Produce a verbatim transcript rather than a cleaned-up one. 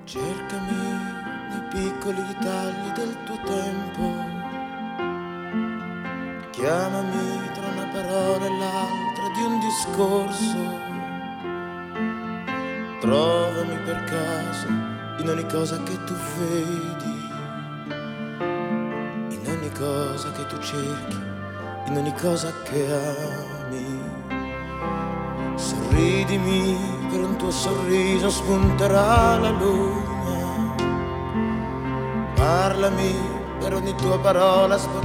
Cercami nei piccoli ritagli del tuo tempo, chiamami tra una parola e l'altra di un discorso, trovami per caso in ogni cosa che tu vedi, in ogni cosa che tu cerchi, in ogni cosa che ami. Sorridimi, per un tuo sorriso spunterà la luna. Parlami, per ogni tua parola sbotterà